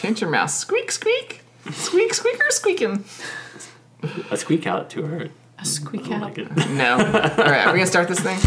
Tantrum Mouse. Squeak, squeak. Squeak, squeaker, squeaking. A squeak out too hard. A squeak out. Like it. No. All right, are we going to start this thing?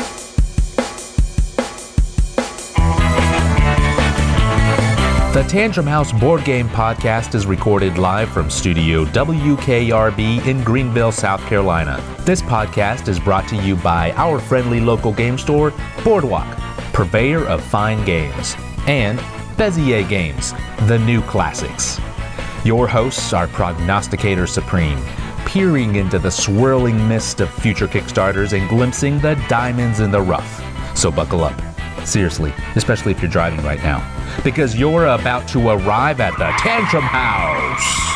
The Tantrum House Board Game Podcast is recorded live from Studio WKRB in Greenville, South Carolina. This podcast is brought to you by our friendly local game store, Boardwalk, purveyor of fine games, and Bezier Games, the new classics. Your hosts are Prognosticator Supreme, peering into the swirling mist of future Kickstarters and glimpsing the diamonds in the rough. So buckle up. Seriously, especially if you're driving right now, because you're about to arrive at the Tantrum House.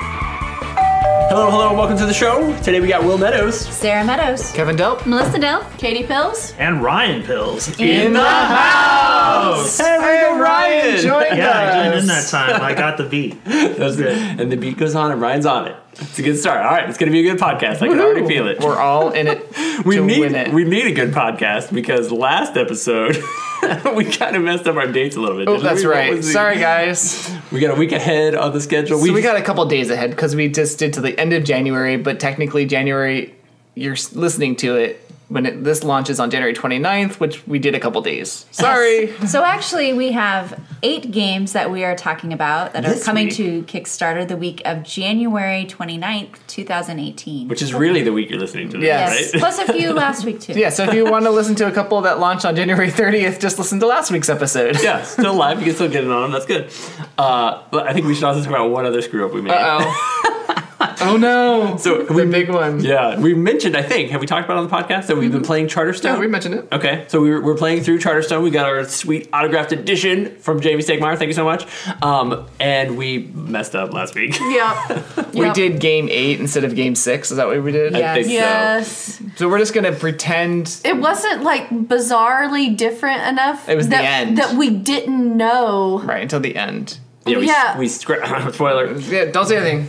Hello, welcome to the show. Today we got Will Meadows. Sarah Meadows. Kevin Delp. Melissa Delp. Katie Pills. And Ryan Pills. In the house! Hey, Ryan joined Yeah, I joined us. in that time. I got the beat. That's good. And the beat goes on and Ryan's on it. It's a good start. All right, it's going to be a good podcast. I can already feel it. We're all in it to win it. We need a good podcast because last episode we kind of messed up our dates a little bit. Oh, that's right. Sorry, guys. We got a week ahead on the schedule. So we got a couple days ahead because we just did to the end of January, but technically January, you're listening to it when this launches on January 29th, which we did a couple days. Sorry. Yes. So actually, we have 8 games that we are talking about that are This coming week? to Kickstarter the week of January 29th, 2018. which is really the week you're listening to this, Yes. right? Plus a few last week, too. Yeah, so if you want to listen to a couple that launched on January 30th, just listen to last week's episode. Yeah, still live. You can still get it on them. That's good. But I think we should also talk about one other screw up we made. Uh-oh. Oh, no. So The big one. Yeah, we mentioned, I think, have we talked about it on the podcast that we've been playing Charterstone? Yeah, we mentioned it. Okay, so we're playing through Charterstone. We got our sweet autographed edition from Jamie Stegmeyer. Thank you so much. And we messed up last week. Yep. We did game 8 instead of game 6. Is that what we did? Yeah. I think Yes. So we're just going to pretend. It wasn't like bizarrely different enough. It was the end. That we didn't know. Right, until the end. So, Yeah. we spoiler. Yeah, don't say anything.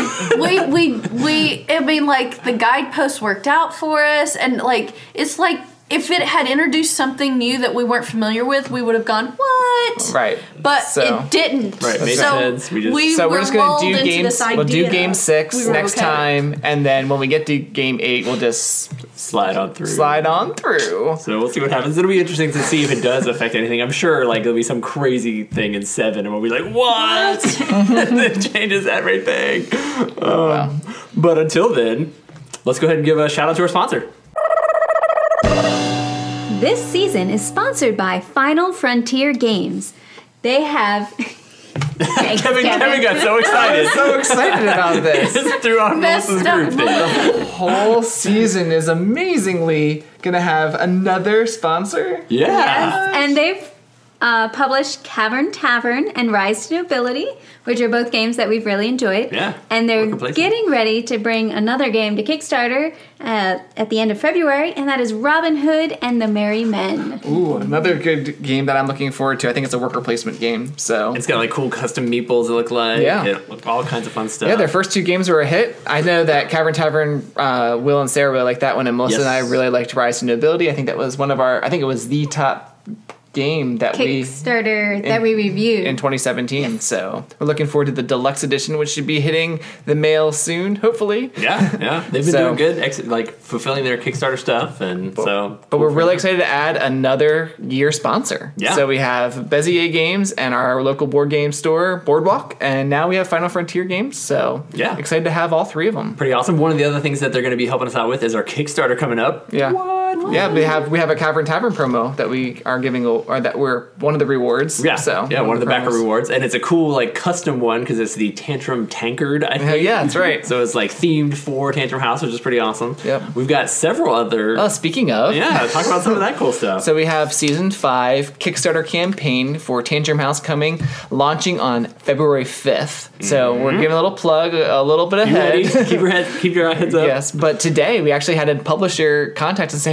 I mean, like, the guideposts worked out for us, and like, it's like if it had introduced something new that we weren't familiar with, we would have gone, what? Right. But So- it didn't. Right, made so sense. We just- So were we're just going lulled to do into games. this We'll do idea. game 6 We were next okay. time, and then when we get to game 8, we'll just Slide on through. slide on through. So we'll see what happens. It'll be interesting to see if it does affect anything. I'm sure like there'll be some crazy thing in 7 and we'll be like, what? And it changes everything. But until then, let's go ahead and give a shout out to our sponsor. This season is sponsored by Final Frontier Games. They have... Thanks, Kevin got so excited. So excited about this. Just threw on Melissa's Messed up group thing. The whole season is amazingly going to have another sponsor. Yeah. And they've published Cavern Tavern and Rise to Nobility, which are both games that we've really enjoyed. Yeah, And they're worker placement. getting ready to bring another game to Kickstarter at the end of February, and that is Robin Hood and the Merry Men. Ooh, another good game that I'm looking forward to. I think it's a worker placement game. So It's got like cool custom meeples it look like. Yeah. All kinds of fun stuff. yeah, their first 2 games were a hit. I know that Cavern Tavern, Will and Sarah really liked that one, and Melissa Yes. and I really liked Rise to Nobility. I think that was one of our. I think it was the top game that Kickstarter that we reviewed. in 2017. So we're looking forward to the deluxe edition, which should be hitting the mail soon, hopefully. Yeah. They've been So- doing good, like fulfilling their Kickstarter stuff, and so. But we're really excited to add another year sponsor. Yeah. So we have Bezier Games and our local board game store, Boardwalk, and now we have Final Frontier Games. So Yeah. excited to have all 3 of them. Pretty awesome. One of the other things that they're going to be helping us out with is our Kickstarter coming up. Yeah. Yeah, we have a Cavern Tavern promo that we are giving, or that we're one of the rewards. Yeah, So yeah, one of the backer promos. rewards, and it's a cool like custom one because it's the Tantrum Tankard. I think. Yeah, that's right. So it's like themed for Tantrum House, which is pretty awesome. Yep. We've got several other. Oh, speaking of, Yeah, talk about some of that cool stuff. So we have Season 5 Kickstarter campaign for Tantrum House coming, launching on February 5th. So we're giving a little plug a little bit You ready? ahead. keep your heads up. Yes, but today we actually had a publisher contact and say,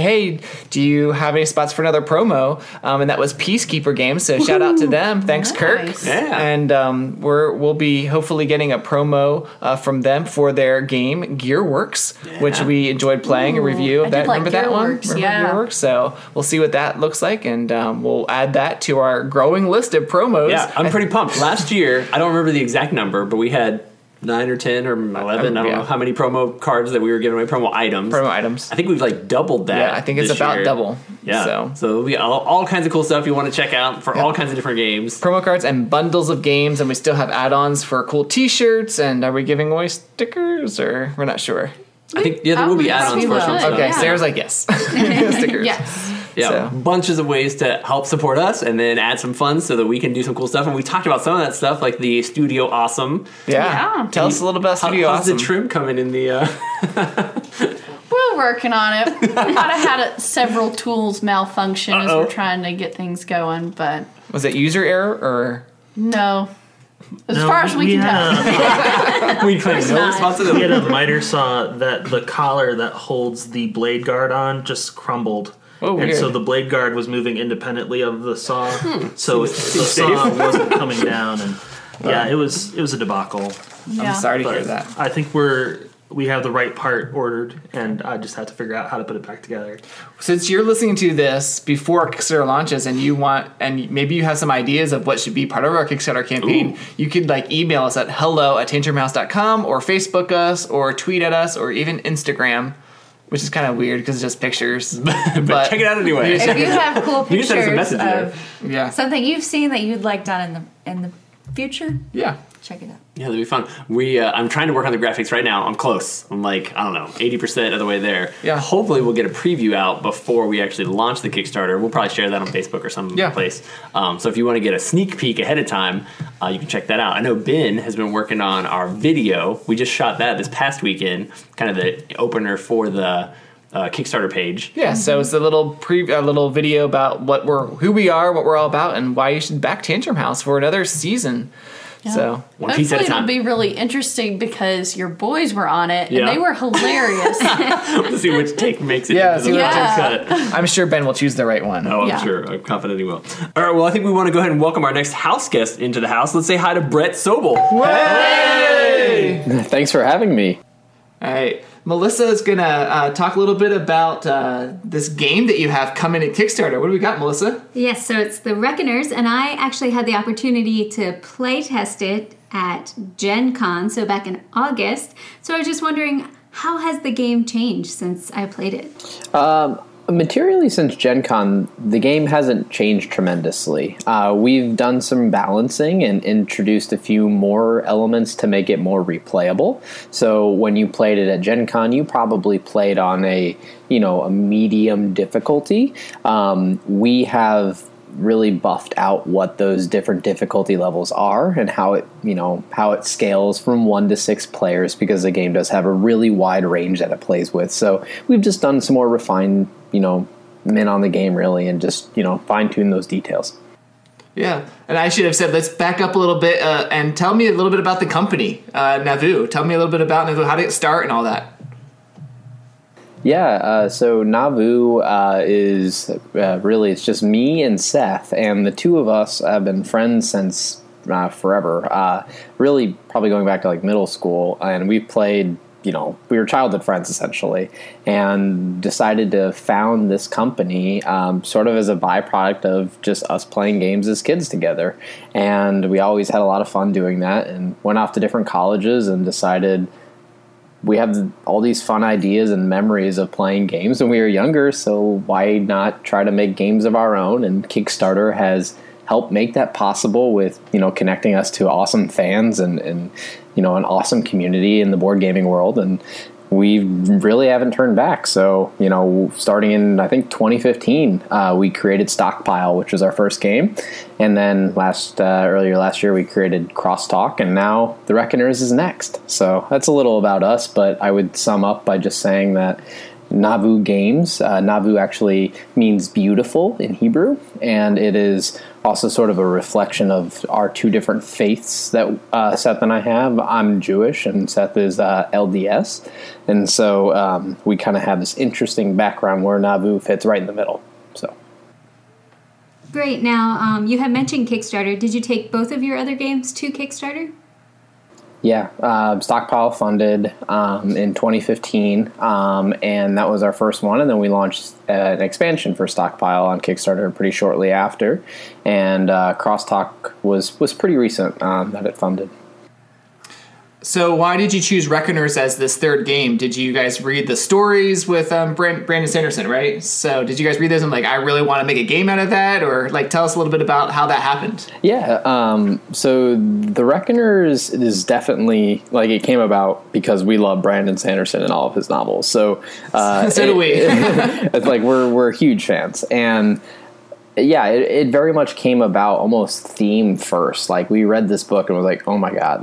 hey, do you have any spots for another promo? And that was Peacekeeper Games. So shout out to them. Thanks, Kirk. Nice. Yeah. And we'll be hopefully getting a promo from them for their game Gearworks, which we enjoyed playing a review of I that. did like Remember that one? Gearworks, Remember yeah. Gearworks? So we'll see what that looks like, and we'll add that to our growing list of promos. Yeah, I'm pretty pumped. Last year, I don't remember the exact number, but we had 9 or 10 or 11. I don't know how many promo cards that we were giving away, promo items. I think we've like doubled that. Yeah, I think it's this about year. double. Yeah. So there'll be all kinds of cool stuff you want to check out for all kinds of different games. promo cards and bundles of games, and we still have add-ons for cool T-shirts. And are we giving away stickers, or we're not sure? I think there will be add-ons for some stuff. Okay, Yeah. Sarah's like yes. Stickers. Yes. Yeah, So- bunches of ways to help support us and then add some funds so that we can do some cool stuff. And we talked about some of that stuff, like the Studio Awesome. Yeah. Tell us a little about Studio How's Awesome. the trim coming in the... We're working on it. We might have had several tools malfunction as Uh-oh. we're trying to get things going, but Was it user error or? no. As No, far as we can tell. we claim no not. We responsibility. had a miter saw that the collar that holds the blade guard on just crumbled. Oh, and weird. so the blade guard was moving independently of the saw. So the seems saw safe. wasn't coming down, and it was a debacle. Yeah. I'm sorry to hear But that. I think we have the right part ordered, and I just have to figure out how to put it back together. Since you're listening to this before Kickstarter launches, and maybe you have some ideas of what should be part of our Kickstarter campaign, you could email us at hello@tantrumhouse.com, or Facebook us, or tweet at us, or even Instagram, which is kind of weird because it's just pictures. but check it out anyway. If you have cool You can send us a pictures message there. of Yeah. something you've seen that you'd like done in the future, Yeah. check it out. Yeah, that'd be fun. I'm trying to work on the graphics right now. I'm close. I'm 80% of the way there. Yeah. Hopefully we'll get a preview out before we actually launch the Kickstarter. We'll probably share that on Facebook or some place. So if you want to get a sneak peek ahead of time, you can check that out. I know Ben has been working on our video. We just shot that this past weekend, kind of the opener for the Kickstarter page. Yeah, so it's a little little video about who we are, what we're all about, and why you should back Tantrum House for another season. So One piece at a Hopefully it'll time. be really interesting because your boys were on it Yeah. and they were hilarious. to see which take makes it Yeah, into see the what Yeah. cut. I'm sure Ben will choose the right one. Oh, I'm Yeah. sure. I'm confident he will. All right, well, I think we want to go ahead and welcome our next house guest into the house. Let's say hi to Brett Sobel. Hey! Thanks for having me. All right, Melissa is gonna talk a little bit about this game that you have coming at Kickstarter. What do we got, Melissa? Yes, so it's the Reckoners, and I actually had the opportunity to play test it at Gen Con, so back in August. So I was just wondering, how has the game changed since I played it? Materially, since Gen Con, the game hasn't changed tremendously. We've done some balancing and introduced a few more elements to make it more replayable. So when you played it at Gen Con, you probably played on a medium difficulty. We have really buffed out what those different difficulty levels are and how it scales from 1 to 6 players, because the game does have a really wide range that it plays with. So we've just done some more refined, men on the game really, and just, fine tune those details. Yeah, and I should have said, let's back up a little bit and tell me a little bit about the company, Navu. Tell me a little bit about Navu, how did it start and all that. Yeah, so Navu is really, it's just me and Seth, and the two of us have been friends since forever. Really, probably going back to middle school, and we played. We were childhood friends essentially, and decided to found this company sort of as a byproduct of just us playing games as kids together. And we always had a lot of fun doing that, and went off to different colleges and decided we have all these fun ideas and memories of playing games when we were younger, so why not try to make games of our own? And Kickstarter has helped make that possible with, connecting us to awesome fans and an awesome community in the board gaming world. And we really haven't turned back. So, starting in, I think, 2015, we created Stockpile, which was our first game. And then earlier last year, we created Crosstalk, and now The Reckoners is next. So that's a little about us, but I would sum up by just saying that Navu Games, Navu actually means beautiful in Hebrew, and it is also sort of a reflection of our two different faiths that Seth and I have. I'm Jewish and Seth is LDS. And so we kind of have this interesting background where Nauvoo fits right in the middle. So. Great. Now, you had mentioned Kickstarter. Did you take both of your other games to Kickstarter? Yeah, Stockpile funded in 2015, and that was our first one. And then we launched an expansion for Stockpile on Kickstarter pretty shortly after. And Crosstalk was pretty recent that it funded. So why did you choose Reckoners as this third game? Did you guys read the stories with Brandon Sanderson, right? So did you guys read those and I really want to make a game out of that? Or tell us a little bit about how that happened. Yeah, so the Reckoners is definitely, it came about because we love Brandon Sanderson and all of his novels. So, so do we. It's we're huge fans. And yeah, it very much came about almost theme first. We read this book and was like, oh my God,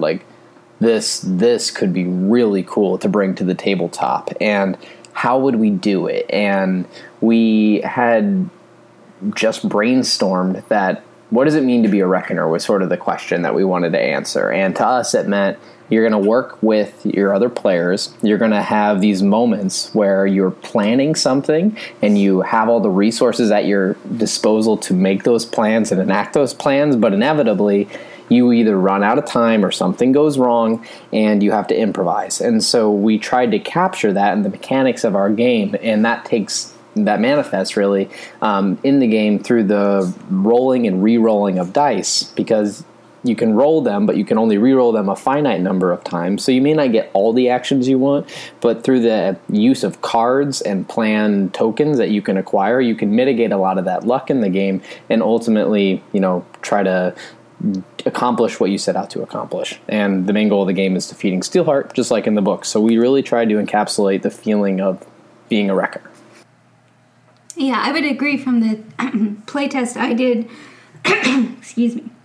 this could be really cool to bring to the tabletop, and how would we do it? And we had just brainstormed that what does it mean to be a reckoner was sort of the question that we wanted to answer. And to us, it meant you're going to work with your other players. You're going to have these moments where you're planning something and you have all the resources at your disposal to make those plans and enact those plans, but inevitably you either run out of time or something goes wrong and you have to improvise. And so we tried to capture that in the mechanics of our game, and that manifests really in the game through the rolling and re-rolling of dice, because you can roll them, but you can only re-roll them a finite number of times. So you may not get all the actions you want, but through the use of cards and plan tokens that you can acquire, you can mitigate a lot of that luck in the game and ultimately, try to accomplish what you set out to accomplish. And the main goal of the game is defeating Steelheart, just like in the book. So we really tried to encapsulate the feeling of being a reckoner. Yeah, I would agree. From the playtest I did, excuse me.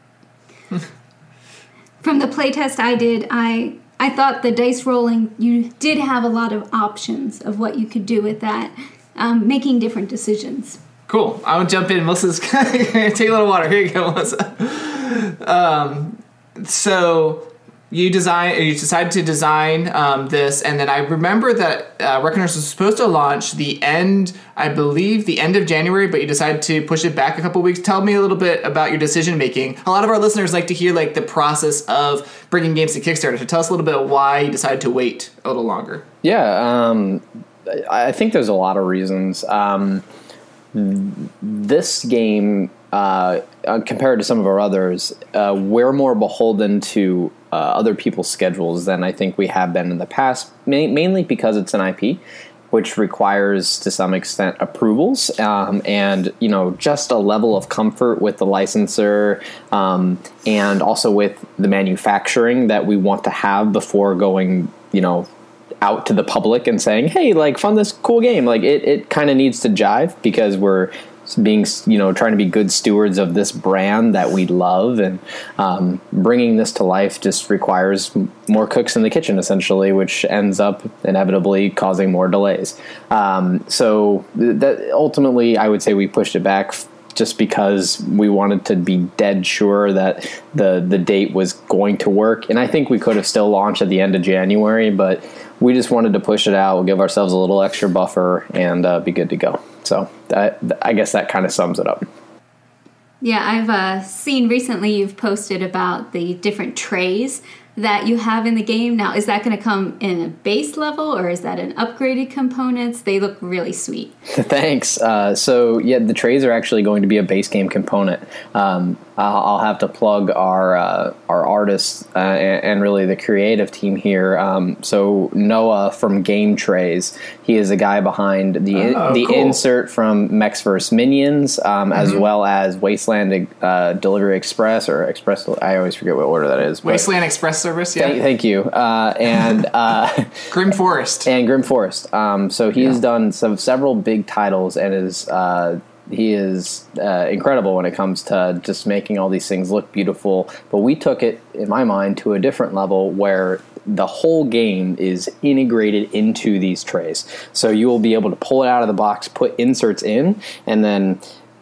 From the playtest I did, I thought the dice rolling, you did have a lot of options of what you could do with that, making different decisions. Cool. I want to jump in. Melissa's take a little water. Here you go, Melissa. So you decided to design this, and then I remember that Reckoners was supposed to launch the end of January, but you decided to push it back a couple weeks. Tell me a little bit about your decision making. A lot of our listeners like to hear the process of bringing games to Kickstarter. So tell us a little bit why you decided to wait a little longer. Yeah, I think there's a lot of reasons. This game, compared to some of our others, we're more beholden to other people's schedules than I think we have been in the past, mainly because it's an IP, which requires, to some extent, approvals and, just a level of comfort with the licensor and also with the manufacturing that we want to have before going, out to the public and saying, hey, fund this cool game. It kind of needs to jive, because we're being, trying to be good stewards of this brand that we love, and bringing this to life just requires more cooks in the kitchen, essentially, which ends up inevitably causing more delays. So that ultimately, I would say we pushed it back just because we wanted to be dead sure that the date was going to work. And I think we could have still launched at the end of January, but we just wanted to push it out. We'll give ourselves a little extra buffer and be good to go. So I guess that kind of sums it up. Yeah, I've seen recently you've posted about the different trays that you have in the game. Now, is that going to come in a base level, or is that an upgraded components? They look really sweet. Thanks. So, yeah, the trays are actually going to be a base game component. I'll have to plug our artists and really the creative team here. So Noah from Game Trays, he is the guy behind the cool. insert from Mechs vs. Minions, as well as Wasteland Delivery Express, or Express. I always forget what order that is. Wasteland Express Service, yeah. Thank you. And Grim Forest. And Grim Forest. So he's done several big titles and he is incredible when it comes to just making all these things look beautiful. But we took it, in my mind, to a different level where the whole game is integrated into these trays. So you will be able to pull it out of the box, put inserts in, and then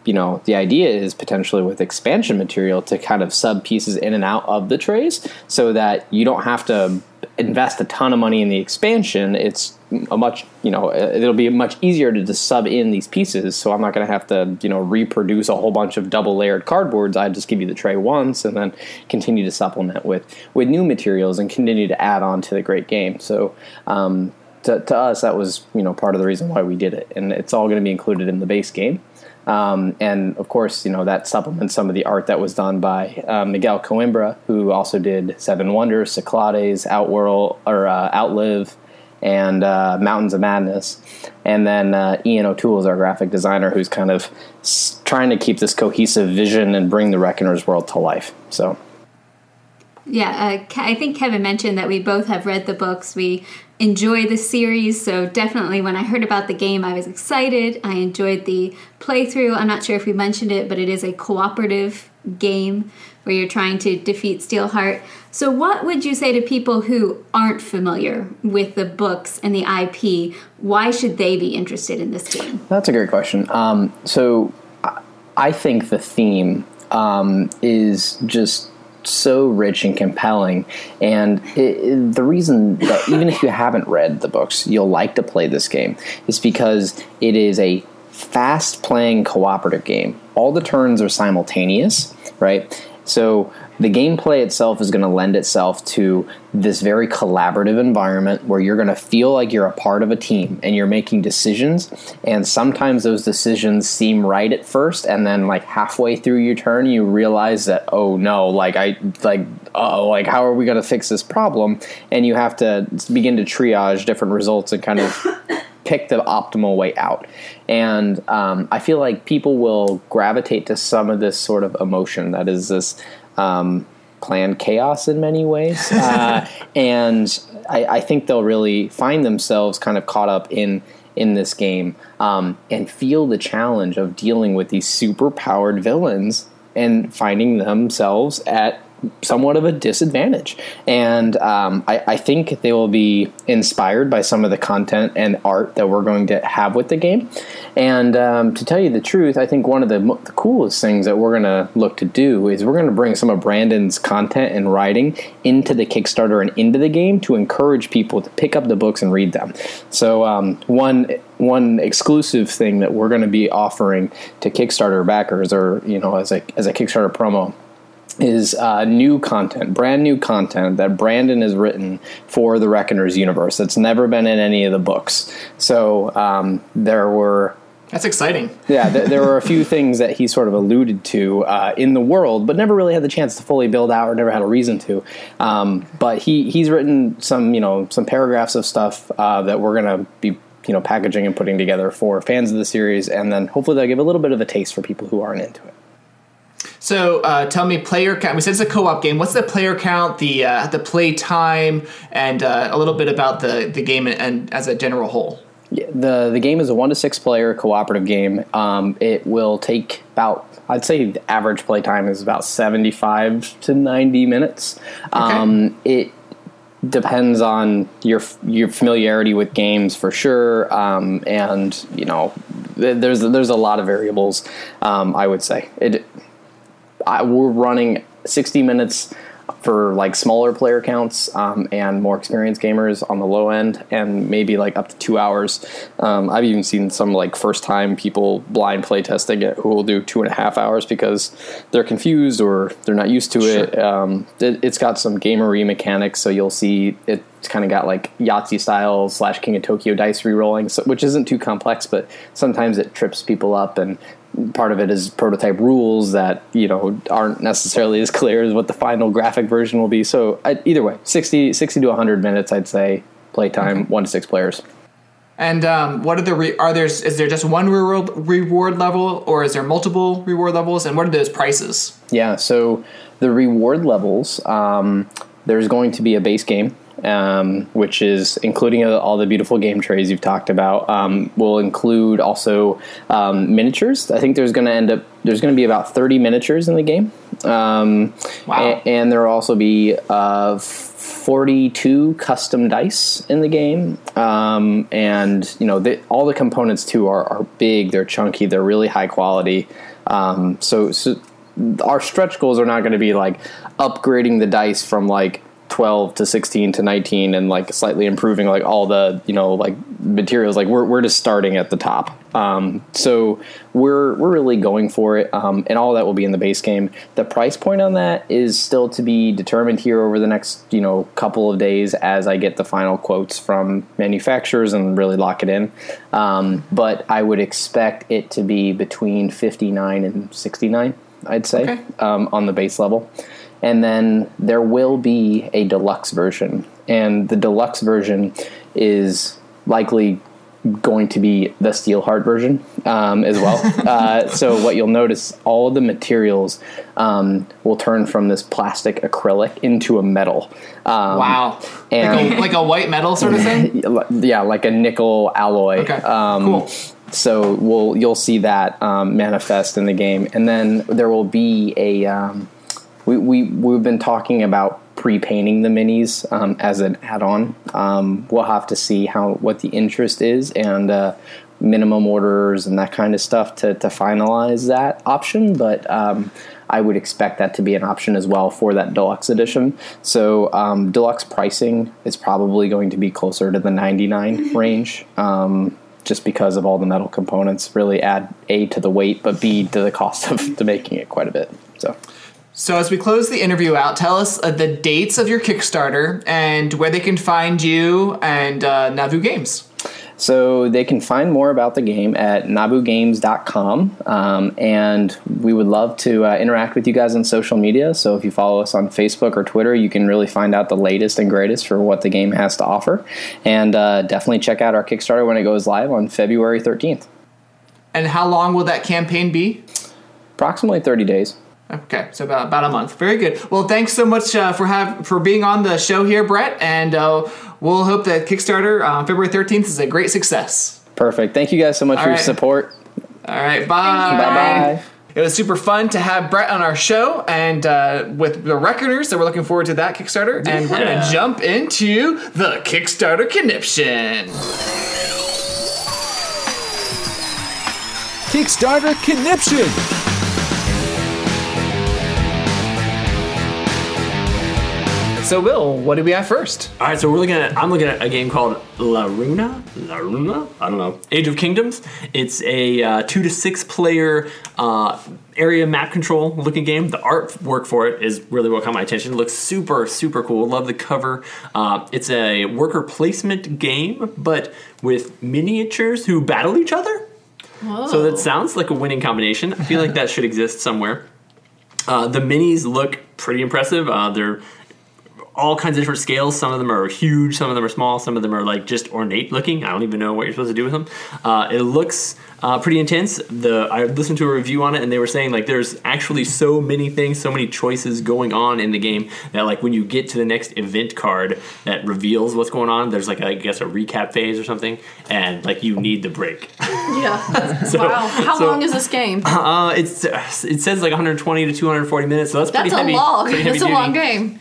the idea is potentially with expansion material to kind of sub pieces in and out of the trays so that you don't have to invest a ton of money in the expansion. It's it'll be much easier to just sub in these pieces. So I'm not going to have to, reproduce a whole bunch of double layered cardboards. I just give you the tray once and then continue to supplement with new materials and continue to add on to the great game. So, to us, that was, part of the reason why we did it. And it's all going to be included in the base game. And of course, that supplements some of the art that was done by Miguel Coimbra, who also did Seven Wonders, Cyclades, Outlive, and Mountains of Madness. And then Ian O'Toole is our graphic designer, who's kind of trying to keep this cohesive vision and bring the Reckoners world to life. So. Yeah, I think Kevin mentioned that we both have read the books. We enjoy the series, so definitely when I heard about the game, I was excited. I enjoyed the playthrough. I'm not sure if we mentioned it, but it is a cooperative game where you're trying to defeat Steelheart. So what would you say to people who aren't familiar with the books and the IP? Why should they be interested in this game? That's a great question. So I think the theme is just so rich and compelling, and the reason that even if you haven't read the books, you'll like to play this game is because it is a fast-playing cooperative game. All the turns are simultaneous, right? So the gameplay itself is going to lend itself to this very collaborative environment where you're going to feel like you're a part of a team and you're making decisions, and sometimes those decisions seem right at first, and then like halfway through your turn you realize that, oh no, how are we going to fix this problem? And you have to begin to triage different results and kind of pick the optimal way out. And I feel like people will gravitate to some of this sort of emotion that is this planned chaos in many ways. And I think they'll really find themselves kind of caught up in this game and feel the challenge of dealing with these super powered villains and finding themselves at somewhat of a disadvantage. And I think they will be inspired by some of the content and art that we're going to have with the game. And to tell you the truth, I think one of the coolest things that we're going to look to do is we're going to bring some of Brandon's content and writing into the Kickstarter and into the game to encourage people to pick up the books and read them. So one exclusive thing that we're going to be offering to Kickstarter backers, or as a Kickstarter promo, is new content, brand new content that Brandon has written for the Reckoners universe that's never been in any of the books. So that's exciting. Yeah, there were a few things that he sort of alluded to in the world, but never really had the chance to fully build out, or never had a reason to. But he's written some paragraphs of stuff that we're going to be packaging and putting together for fans of the series, and then hopefully they'll give a little bit of a taste for people who aren't into it. So tell me, player count. We said it's a co-op game. What's the player count, the play time, and a little bit about the game and as a general whole? Yeah, the game is a 1 to 6 player cooperative game. It will take about, I'd say the average play time is about 75 to 90 minutes. Okay. It depends on your familiarity with games for sure, and there's a lot of variables. I would say we're running 60 minutes for like smaller player counts and more experienced gamers on the low end, and maybe like up to 2 hours. I've even seen some like first time people blind play testing it who will do 2.5 hours because they're confused or they're not used to it. It's got some gamery mechanics, so you'll see it's kind of got like Yahtzee style / King of Tokyo dice re-rolling, which isn't too complex, but sometimes it trips people up, and part of it is prototype rules that aren't necessarily as clear as what the final graphic version will be. So either way, 60 to 100 minutes, I'd say, playtime, 1 to 6 players. And what are is there just one reward level, or is there multiple reward levels, and what are those prices? Yeah, so the reward levels, there's going to be a base game, which is including all the beautiful game trays you've talked about. Will include also miniatures. I think there's going to be about 30 miniatures in the game. Wow. And there will also be 42 custom dice in the game. And all the components too are big, they're chunky, they're really high quality. So our stretch goals are not going to be like upgrading the dice from like 12 to 16 to 19 and like slightly improving like all the, like materials. Like we're just starting at the top. So we're really going for it. And all that will be in the base game. The price point on that is still to be determined here over the next, couple of days as I get the final quotes from manufacturers and really lock it in. But I would expect it to be between 59 and 69, I'd say, on the base level. And then there will be a deluxe version. And the deluxe version is likely going to be the Steelheart version as well. So what you'll notice, all the materials will turn from this plastic acrylic into a metal. Wow. And like a white metal sort of thing? Yeah, like a nickel alloy. Okay, cool. So you'll see that manifest in the game. And then there will be a... We've been talking about pre-painting the minis as an add-on. We'll have to see what the interest is and minimum orders and that kind of stuff to finalize that option. But I would expect that to be an option as well for that deluxe edition. So deluxe pricing is probably going to be closer to the $99 range. Just because of all the metal components really add A to the weight, but B to the cost of making it quite a bit. So as we close the interview out, tell us the dates of your Kickstarter and where they can find you and Nabu Games. So they can find more about the game at nabugames.com, and we would love to interact with you guys on social media. So if you follow us on Facebook or Twitter, you can really find out the latest and greatest for what the game has to offer. And definitely check out our Kickstarter when it goes live on February 13th. And how long will that campaign be? Approximately 30 days. Okay, so about a month. Very good. Well, thanks so much for being on the show here, Brett, and we'll hope that Kickstarter on February 13th is a great success. Perfect. Thank you guys so much for your support. All right, bye. Bye-bye. It was super fun to have Brett on our show, and with the Reckoners, so we're looking forward to that Kickstarter, and we're going to jump into the Kickstarter Conniption. Kickstarter Conniption. So, Will, what do we have first? All right, so I'm looking at a game called Laruna? I don't know. Age of Kingdoms. It's a 2 to 6 player area map control looking game. The artwork for it is really what caught my attention. It looks super, super cool. Love the cover. It's a worker placement game, but with miniatures who battle each other. Whoa. So that sounds like a winning combination. I feel like that should exist somewhere. The minis look pretty impressive. They're all kinds of different scales. Some of them are huge, some of them are small, some of them are like just ornate looking. I don't even know what you're supposed to do with them. It looks pretty intense. I listened to a review on it, and they were saying like there's actually so many things, so many choices going on in the game that like when you get to the next event card that reveals what's going on, there's like I guess a recap phase or something, and like you need the break. Yeah. Wow. How long is this game? It says like 120 to 240 minutes, so that's pretty heavy. That's a long game.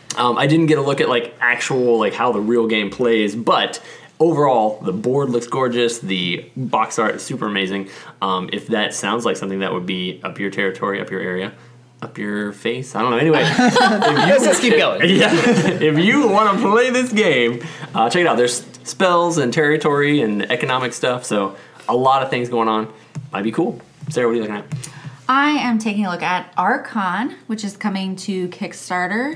I didn't get a look at like actual like how the real game plays, but overall the board looks gorgeous. The box art is super amazing. If that sounds like something that would be up your territory, up your area, up your face, I don't know. Anyway, let's just keep going. Yeah, if you want to play this game, check it out. There's spells and territory and economic stuff, so a lot of things going on. Might be cool. Sarah, what are you looking at? I am taking a look at Archon, which is coming to Kickstarter.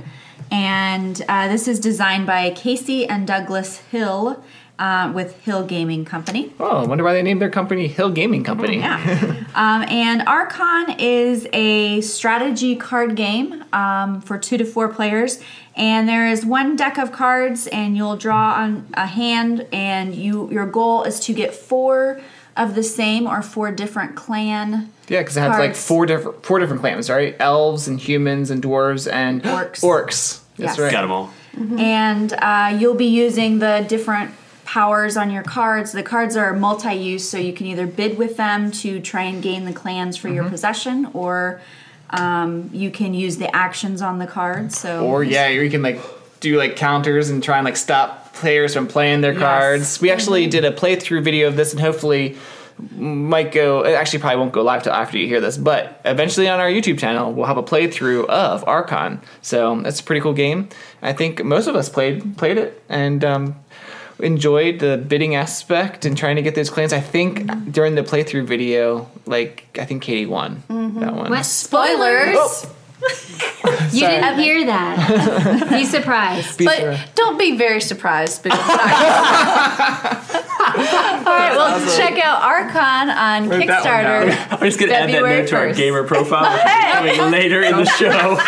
And this is designed by Casey and Douglas Hill with Hill Gaming Company. Oh, I wonder why they named their company Hill Gaming Company. Yeah. And Archon is a strategy card game for 2 to 4 players. And there is one deck of cards, and you'll draw on a hand, and your goal is to get 4 of the same or 4 different clan. Yeah, because it has like four different clans, right? Elves and humans and dwarves and orcs. That's right. Got them all. Mm-hmm. And you'll be using the different powers on your cards. The cards are multi-use, so you can either bid with them to try and gain the clans for your possession, or you can use the actions on the cards. Or you can like do like counters and try and like stop players from playing their cards. We actually did a playthrough video of this, and hopefully might go. It actually probably won't go live till after you hear this, but eventually on our YouTube channel we'll have a playthrough of Archon. So it's a pretty cool game. I think most of us played it and enjoyed the bidding aspect and trying to get those clans. I think during the playthrough video, I think Katie won that one. What? Spoilers. Oh. You didn't hear that. Be surprised. But don't be very surprised. Because all right, well, check out Archon on Wrote that one Kickstarter. down. I'm just going to add that February note to our 1st. gamer profile, which is coming later in the show.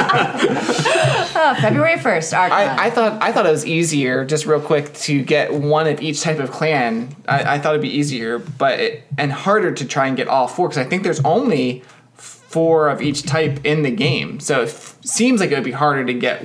February 1st, Archon. I thought it was easier, just real quick, to get one of each type of clan. I thought it'd be easier, and harder to try and get all 4, because I think there's only 4 of each type in the game. So it seems like it would be harder to get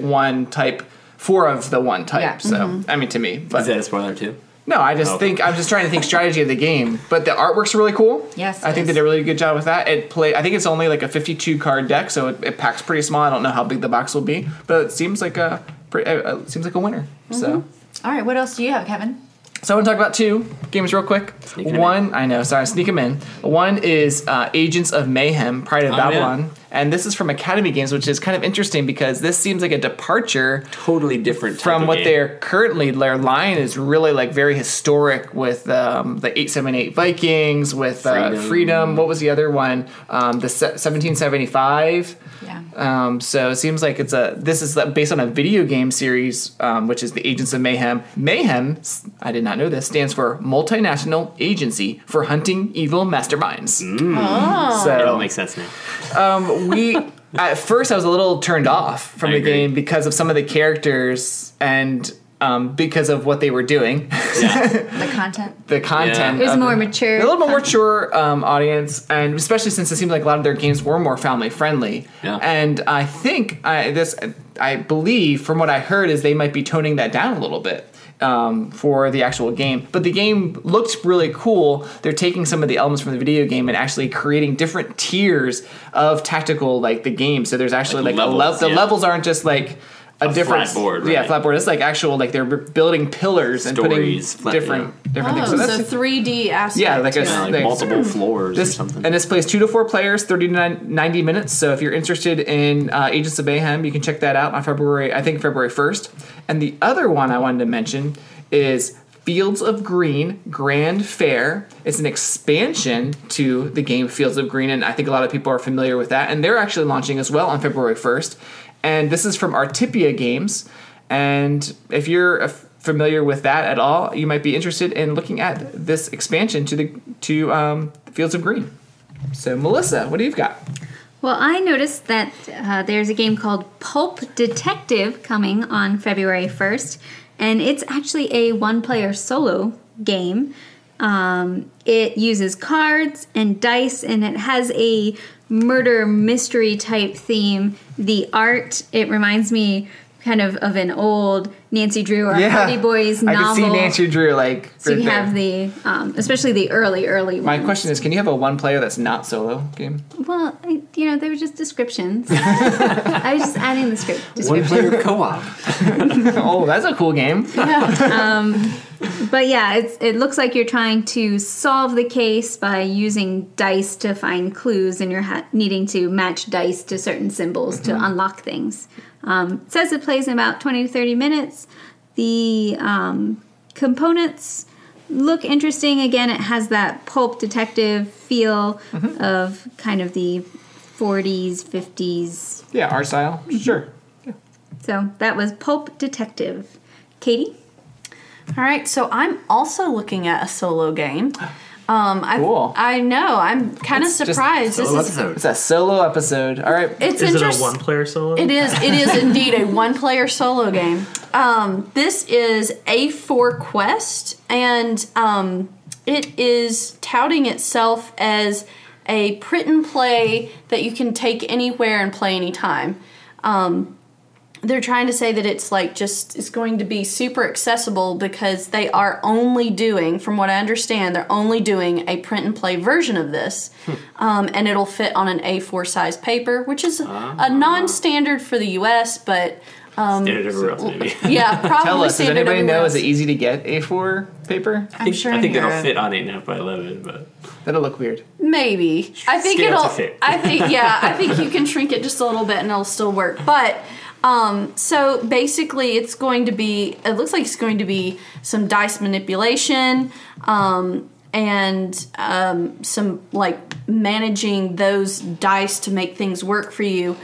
4 of the one type. Yeah. So I mean, to me, but Is that a spoiler too? no, I'm just trying to think strategy of the game. But the artwork's really cool. Yes, I it think is. they did a really good job with that. I think it's only like a 52 card deck, so it packs pretty small. I don't know how big the box will be, but it seems like a winner. So. All right, what else do you have, Kevin? So I want to talk about 2 games real quick. Sneak 'em One, I know, sorry, sneak them in. One is Agents of Mayhem, Pride of Babylon. Yeah. And this is from Academy Games, which is kind of interesting because this seems like a departure Totally different type from of what game. they're currently. Their line is really very historic with the 878 Vikings, with Freedom. What was the other one? The 1775. Yeah. So it seems like this is based on a video game series, which is the Agents of Mayhem. Mayhem, I did not know this, stands for Multinational Agency for Hunting Evil Masterminds. So It all makes sense now. at first I was a little turned off from I the agree. game because of some of the characters and because of what they were doing. The content. The content. It was of more mature. A little bit more mature audience, and especially since it seems like a lot of their games were more family friendly. Yeah. And I think I believe from what I heard is they might be toning that down a little bit. For the actual game, but the game looked really cool. They're taking some of the elements from the video game and actually creating different tiers of tactical, the game. So there's actually levels, the yeah. levels aren't just like a different flat board, Yeah, right. flat board. It's actual they're building pillars and Stories, putting different things. Oh, So so that's 3D aspect. yeah, like to a it. Like multiple floors or something. And this plays 2 to 4 players, 30 to 90 minutes. So if you're interested in Agents of Mayhem, you can check that out on February 1st. And the other one I wanted to mention is Fields of Green Grand Fair. It's an expansion to the game Fields of Green, and I think a lot of people are familiar with that. And they're actually launching as well on February 1st. And this is from Artipia Games. And if you're familiar with that at all, you might be interested in looking at this expansion to Fields of Green. So, Melissa, what do you've got? Well, I noticed that there's a game called Pulp Detective coming on February 1st, and it's actually a one-player solo game. It uses cards and dice, and it has a murder mystery type theme. The art, it reminds me kind of an old Nancy Drew or Hardy Boys novel. I can see Nancy Drew So right you there. have the, especially the early My ones. question is, can you have a one-player that's not solo game? Well, they were just descriptions. I was just adding the script description. One-player co-op. Oh, that's a cool game. But yeah, it looks like you're trying to solve the case by using dice to find clues, and you're needing to match dice to certain symbols to unlock things. It says it plays in about 20 to 30 minutes. The components look interesting. Again, it has that pulp detective feel of kind of the 40s, 50s. Yeah, art style. Sure. So that was Pulp Detective. Katie? All right, so I'm also looking at a solo game. Cool. I know. I'm kind of It's just surprised. Solo episode. It's a solo episode. All right. It's Is it a interesting. one-player solo? It is. It is indeed a one-player solo game. This is A4 Quest, and it is touting itself as a print and play that you can take anywhere and play anytime. They're trying to say that it's it's going to be super accessible because they are only doing, from what I understand, they're only doing a print and play version of this. And it'll fit on an A4 size paper, which is a non-standard for the US, but Standard everywhere else, maybe. Yeah, probably Tell us, does standard anybody everywhere know, else. is it easy to get A4 paper? I'm sure I in think it'll Europe. fit on 8.5 by 11, but That'll look weird. Maybe. I think Scale to it'll. fit. I think you can shrink it just a little bit and it'll still work. But so basically, it's going to be. It looks like it's going to be some dice manipulation, and some like managing those dice to make things work for you.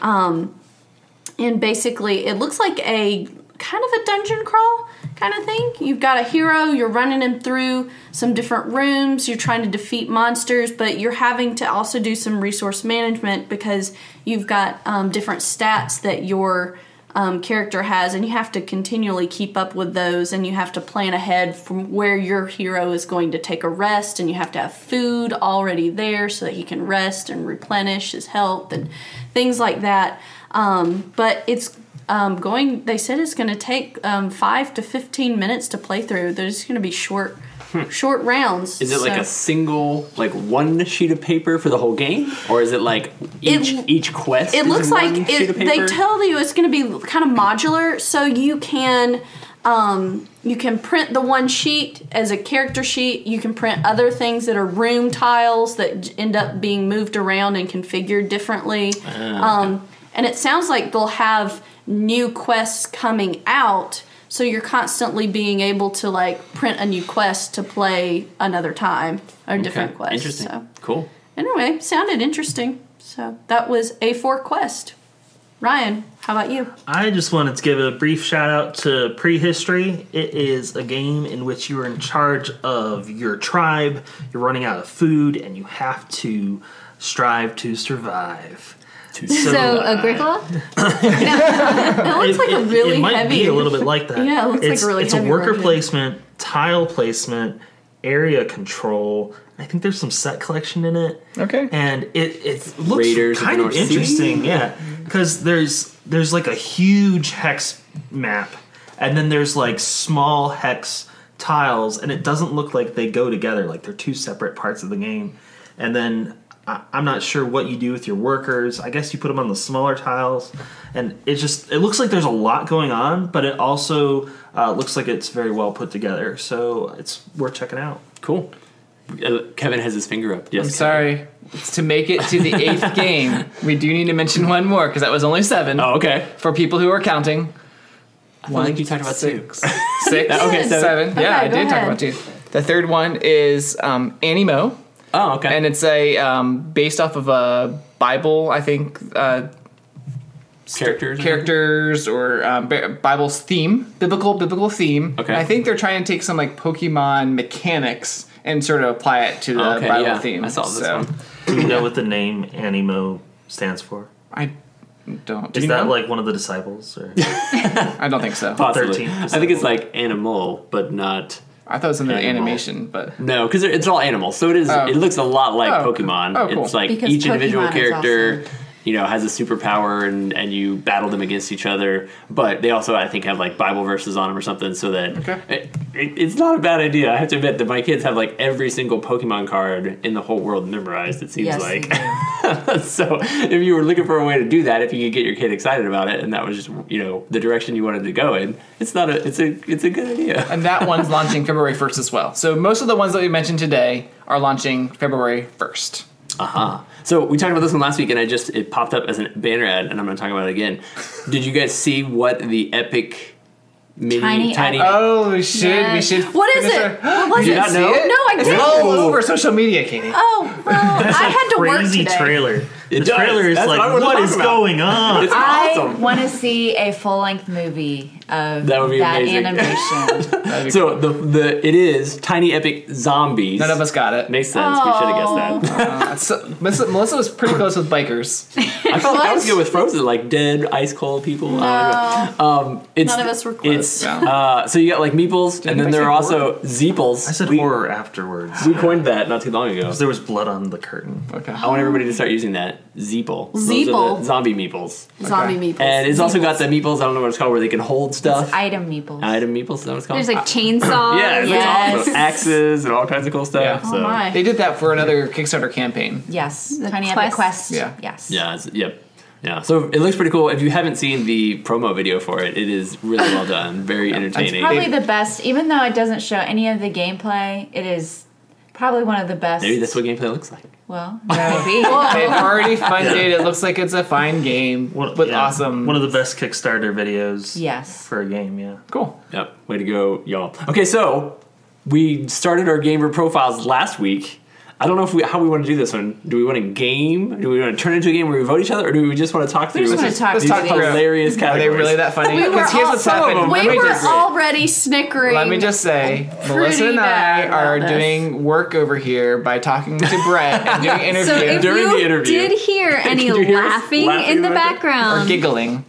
And basically, it looks like a kind of a dungeon crawl kind of thing. You've got a hero, you're running him through some different rooms, you're trying to defeat monsters, but you're having to also do some resource management because you've got different stats that your character has, and you have to continually keep up with those, and you have to plan ahead from where your hero is going to take a rest, and you have to have food already there so that he can rest and replenish his health and things like that. But it's they said it's going to take 5 to 15 minutes to play through. There's going to be short rounds. is it like so- a single, like one sheet of paper for the whole game? Or is it like each quest It is looks in like one sheet of they paper? tell you it's going to be kind of modular, so you can print the one sheet as a character sheet. You can print other things that are room tiles that end up being moved around and configured differently. And it sounds like they'll have new quests coming out, so you're constantly being able to like print a new quest to play another time or different quests. Interesting. So Cool. anyway, sounded interesting. So that was A4 Quest. Ryan, how about you? I just wanted to give a brief shout out to Prehistory. It is a game in which you are in charge of your tribe. You're running out of food, and you have to strive to survive. So Agricola? It looks like a really it might heavy. be a little bit like that. Yeah, it looks like a really It's heavy a worker version. placement, tile placement, area control. I think there's some set collection in it. Okay. And it looks Raiders of the kind of North Sea? interesting, yeah. Because there's like a huge hex map, and then there's like small hex tiles, and it doesn't look like they go together. Like they're two separate parts of the game. And then I'm not sure what you do with your workers. I guess you put them on the smaller tiles, and it looks like there's a lot going on, but it also looks like it's very well put together. So it's worth checking out. Cool. Kevin has his finger up. Yes. I'm sorry. To make it to the 8th game, we do need to mention one more because that was only 7. Oh, okay. For people who are counting. I think you talked about 6. 2. 6. Okay, 7. Yeah, I go did talk ahead. about 2. The third one is Animo, Oh, okay. and it's a based off of a Bible, I think. Characters or Bible's theme, biblical theme. Okay. I think they're trying to take some like Pokemon mechanics and sort of apply it to the Okay, Bible yeah. theme. I saw this so one. Do you know what the name Animo stands for? I don't. Do Is you that know? like one of the disciples? Or? I don't think so. Possibly. 13th I think it's like animal, but not. I thought it was in the Animal. animation, but No, because it's all animals, so it is. Oh. It looks a lot like Oh, Pokemon. oh, cool. It's like Because each individual Pokemon is character, awesome. has a superpower, and you battle them against each other. But they also, I think, have like Bible verses on them or something, so that Okay. it's not a bad idea. I have to admit that my kids have like every single Pokemon card in the whole world memorized. It seems Yes, like. they So if you were looking for a way to do that, if you could get your kid excited about it, and that was just the direction you wanted to go in, it's a good idea. and that one's launching February 1st as well. So most of the ones that we mentioned today are launching February 1st. So we talked about this one last week, and it popped up as a banner ad, and I'm going to talk about it again. Did you guys see what the Epic Mini Tiny Oh, we should. Yes. What is it? What was You it? did not know? See it? No, I It's didn't. all over social media, Katie. Oh, well, I had to work Crazy today. trailer. It The does. trailer is That's what I like, wanna what talk is about. going on? It's I awesome. want to see a full-length movie of That would be amazing. animation. So it is Tiny Epic Zombies. None of us got it. Makes sense. We should have guessed that. So, Melissa was pretty close with bikers. I felt I was good with Frozen, like dead, ice cold people. It's, None of us were close. It's so you got like meeples, and then I there say are also zeeples. I said horror afterwards. We coined that not too long ago. There was blood on the curtain. Okay. I want everybody to start using that. Zeeple. Those are Zeeple. the zombie meeples. Zombie meeples. And it's also got the meeples, I don't know what it's called, where they can hold stuff. Item meeples. Item meeples, is that what it's called? There's like chainsaws. yeah, it's Yes. awesome. Axes and all kinds of cool stuff. Yeah. Oh So. my. They did that for another Kickstarter campaign. Yes. The Tiny quest. Epic Quest. Yeah. Yes. Yeah, yep. Yeah, so it looks pretty cool. If you haven't seen the promo video for it, it is really well done, very entertaining. Probably the best, even though it doesn't show any of the gameplay. It is probably one of the best. Maybe that's what gameplay looks like. Well, maybe. They've already funded. It looks like it's a fine game with awesome. One of the best Kickstarter videos. Yes. For a game, yeah. Cool. Yep, way to go, y'all. Okay, so we started our gamer profiles last week. I don't know how we want to do this one. Do we want to game? Do we want to turn it into a game where we vote each other, or do we just want to talk through? We just want to talk these through hilarious Are categories. they really that funny? We were Because here's all- what's some of happened. them. We Let me were just- already snickering. Let me just say, Melissa and I bad are about this. doing work over here by talking to Brett and doing So interviews if During the you interview. did hear any Did you hear us laughing laughing in the in the or background, giggling.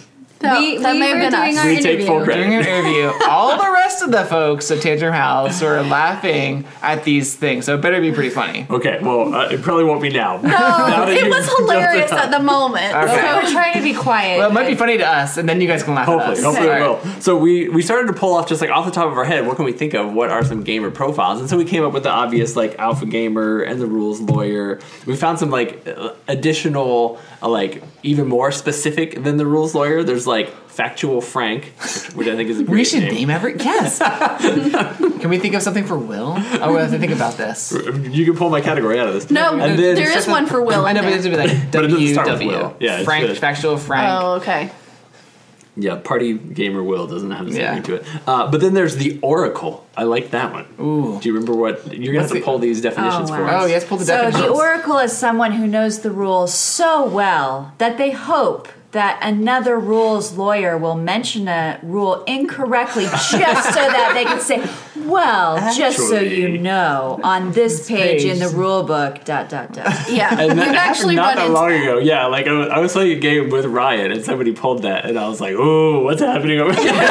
that may have were been doing us. our We take full interview. credit. During an interview, all the rest of the folks at Tantrum House were laughing at these things, so it better be pretty funny. Okay, well, it probably won't be now. No, that it you was jumped hilarious it up. at the moment. Okay. We're trying to be quiet. Well, it might be funny to us, and then you guys can laugh at us. Hopefully All it right. will. So we started to pull off just like off the top of our head, what can we think of? What are some gamer profiles? And so we came up with the obvious like alpha gamer and the rules lawyer. We found some like additional, like even more specific than the rules lawyer. There's like factual Frank, which I think is a great We should name. name every yes. Can we think of something for Will? Oh, we have to think about this. You can pull my category out of this. No, And then- there is one for Will. I know, in but it there. has to be like But it doesn't start with WW. Will. Yeah, it's Frank, good. factual Frank. Oh, okay. Yeah, party gamer Will doesn't have the same Yeah. ring to it. But then there's the Oracle. I like that one. Ooh. Do you remember what you're gonna have to What's pull these definitions Oh, for wow. Oh, us? yes, pull the So definitions. the Oracle is someone who knows the rules so well that they hope that another rules lawyer will mention a rule incorrectly just so that they can say, well, just so Actually. you know, on this page in the page. rule book, ... Yeah, And we've that actually happened not run that into long ago. Yeah, like I was playing a game with Ryan, and somebody pulled that, and I was like, "Oh, what's happening over here?"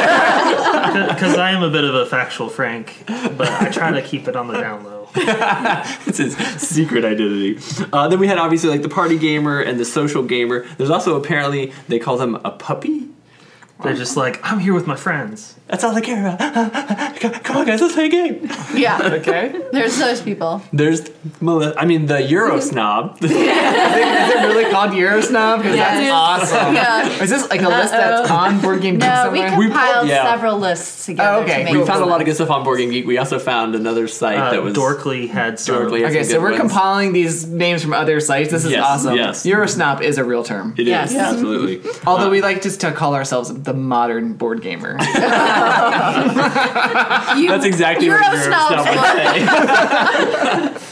Because I am a bit of a factual Frank, but I try to keep it on the down low. It's his secret identity. Then we had obviously like the party gamer and the social gamer. There's also apparently they call them a puppy. They're just like, I'm here with my friends. That's all they care about. Come on, guys, let's play a game. Yeah, Okay. there's those people. There's the Euro snob. Is it really called Eurosnob? Because that's awesome. Yeah. Is this like a list that's on Board Game Geek No, we somewhere? compiled yeah. several lists together Oh, okay. to make We this found a one. lot of good stuff on Board Game Geek. We also found another site that was Dorkly had some. Dorkly had Okay, some so good we're ones. compiling these names from other sites. This is Yes, awesome. yes. Eurosnob is a real term. It is Yes. Yeah. absolutely. Although we like just to call ourselves the modern board gamer. That's exactly what Eurosnobs Eurosnob would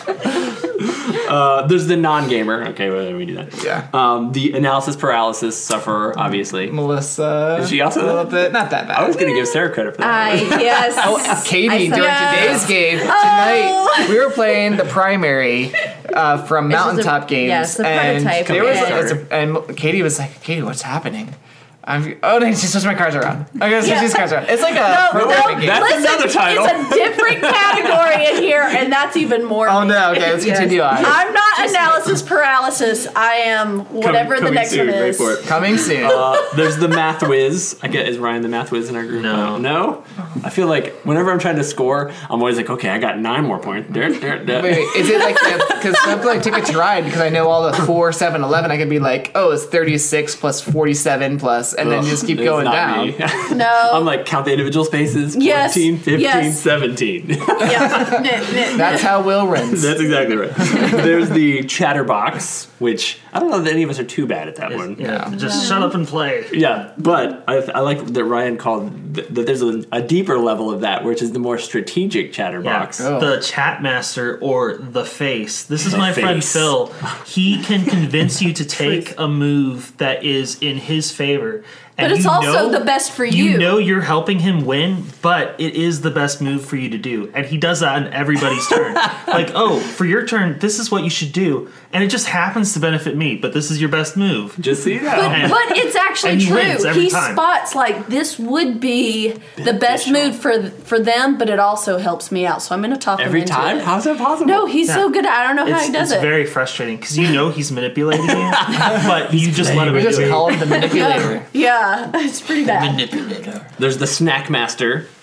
say. There's the non-gamer. Okay, well, we do that. Yeah. The analysis paralysis sufferer, obviously. Melissa. Is she also a little bit? Not that bad. I was going to give Sarah credit for that. Yes. Katie, I during saw- today's game, tonight, we were playing the primary from Mountaintop Games. yes, the and prototype. there was Yeah. and Katie was like, Katie, what's happening? No, she switched my cards around. I gotta switch these cards around. It's like a programming game. That's another title. It's a different category in here, and that's even more. Oh no, okay, let's continue on. I'm not analysis paralysis. I am whatever the Coming next soon, one wait is. for it. Coming soon. There's the math whiz. Is Ryan the math whiz in our group? No. No? I feel like whenever I'm trying to score, I'm always like, okay, I got 9 more points. Wait, is it like because I have to like Ticket to Ride because I know all the 4, 7, 11. I could be like, oh, it's 36 plus 47 plus, and then just keep going down. No. I'm like, count the individual spaces. 14, Yes, 15, yes. 17. Yeah. That's how Will runs. That's exactly right. There's the chatterbox, which I don't know that any of us are too bad at that one. Yeah, just shut up and play. Yeah, but I like that Ryan called that there's a deeper level of that, which is the more strategic chatterbox. Oh. The chat master or the face. This is The my friend face. Phil. He can convince you to take a move that is in his favor. And But it's you also know- the best for You you. know you're helping him win, but it is the best move for you to do. And he does that on everybody's turn. Like, oh, for your turn, this is what you should do. And it just happens to benefit me, but this is your best move. Just see that. And- But it's actually and he true. wins every He time. spots like this would be the best mood for them, but it also helps me out. So I'm going to talk Every him into time? it. How's that possible? No, he's so good. I don't know how he does it's it. very frustrating because you know he's manipulating you, but you just let him We just do it. call him the manipulator. Yeah, it's pretty bad. There's the snack master.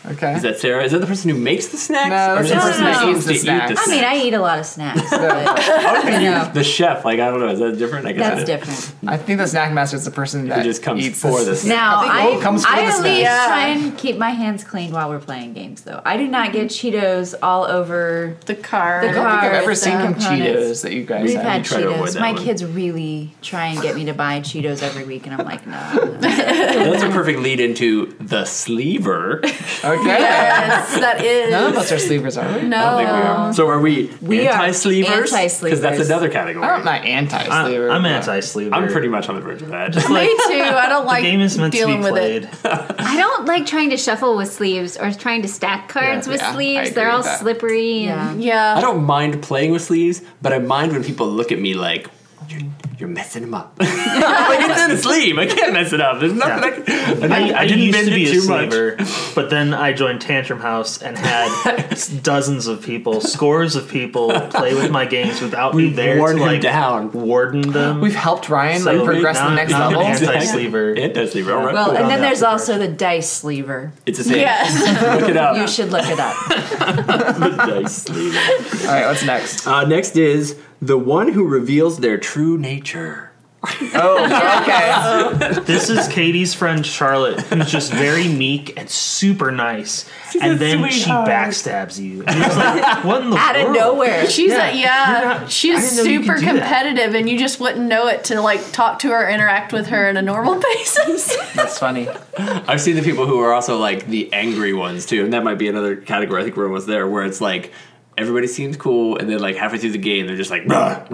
Okay. Is that Sarah? Is that the person who makes the snacks? No, or that's is the that person that supposed eats the to snacks. I mean, I eat a lot of snacks. But the chef. Like, I don't know. Is that different? I guess that's it is. different. I think the snack master is the person that just comes eats for the this. Now, I comes for I the at least snacks. try and keep my hands clean while we're playing games, though. I do not get Cheetos all over The car. the I don't think I've ever cars, seen the components. Cheetos that you guys We've have. had try to avoid Cheetos. that My one. kids really try and get me to buy Cheetos every week, and I'm like, no. That's a perfect lead into the sleever. Okay. Yes, that is. None of us are sleepers, are we? No. I don't think we are. So are we, We are anti-sleevers? anti-sleevers. Because that's another category. I'm not anti-sleever. I'm but- anti-sleever. I'm pretty much on the verge of that. Me too. I don't The like game is meant to be dealing with played. it. I don't like trying to shuffle with sleeves or trying to stack cards with yeah, I sleeves. agree They're all with that. slippery. Yeah. And Yeah. I don't mind playing with sleeves, but I mind when people look at me like, you're messing them up. Like, it's in a sleeve. I can't mess it up. There's nothing I didn't used bend to be it a too much. sleever, but then I joined Tantrum House and had dozens of people, scores of people, play with my games without me We've there worn to him like down. warden them. We've helped Ryan So like progress to now- the next now I'm level. an anti-sleever. Anti-sleever, all right. Well, cool. and then Yeah. there's also the dice sleever. It's the same. Yes. Look it up. You should look it up. The dice sleeve. All right, what's next? Next is the one who reveals their true nature. Oh, okay. This is Katie's friend Charlotte, who's just very meek and super nice, and then she backstabs you. And it's like, what in the Out of world? nowhere. She's Yeah, a, yeah. you're not- She's I didn't know you super could do that. competitive, and you just wouldn't know it to like talk to her, interact with her on a normal basis. That's funny. I've seen the people who are also like the angry ones too, and that might be another category. I think we're almost there, where it's like everybody seems cool, and then like halfway through the game, they're just like, "Bruh,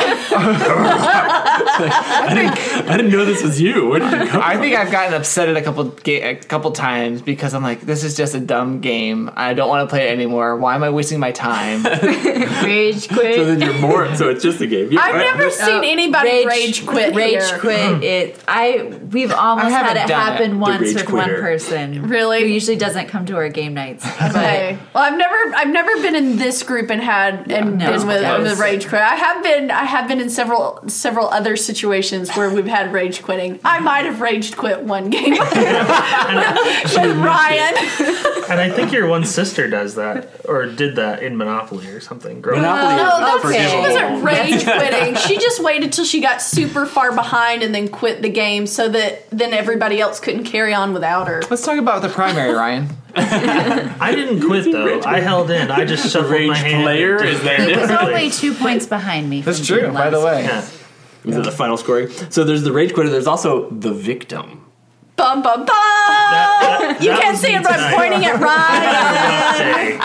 I didn't know this was you. Where did you come I think I've gotten upset at a couple times because I'm like, this is just a dumb game. I don't want to play it anymore. Why am I wasting my time? Rage So quit. then you're more. So it's just a game. I've never seen anybody rage quit. Rage here. quit. We've almost I haven't had it done happen it. once rage with quitter. one person. Really? Who usually doesn't come to our game nights. Okay. Well, I've never been in this group and been with rage quit. I have been in several other situations where we've had rage quitting. I might have raged quit one game with Ryan. And I think your one sister does that, or did that in Monopoly or something. Growing up. Monopoly No, is that's, okay. she wasn't rage quitting. She just waited till she got super far behind and then quit the game so that then everybody else couldn't carry on without her. Let's talk about the primary, Ryan. I didn't quit though. I held in. I just shuffled rage my hand. player and is there. He was differently. only 2 points behind me. That's from true, being by the last. way. Yeah. Is it the final scoring? So there's the rage quitter. There's also the victim. Bum bum bum. That You can't was see me him, but I'm tonight. pointing at Ryan.